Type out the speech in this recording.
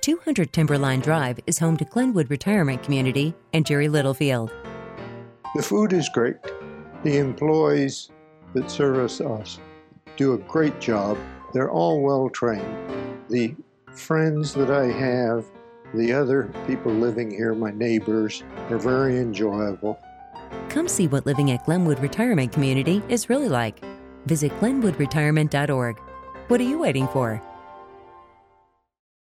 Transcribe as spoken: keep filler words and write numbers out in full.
two hundred Timberline Drive is home to Glenwood Retirement Community and Jerry Littlefield. The food is great. The employees that service us do a great job. They're all well trained. The friends that I have, the other people living here, my neighbors, are very enjoyable. Come see what living at Glenwood Retirement Community is really like. Visit glenwood retirement dot org. What are you waiting for?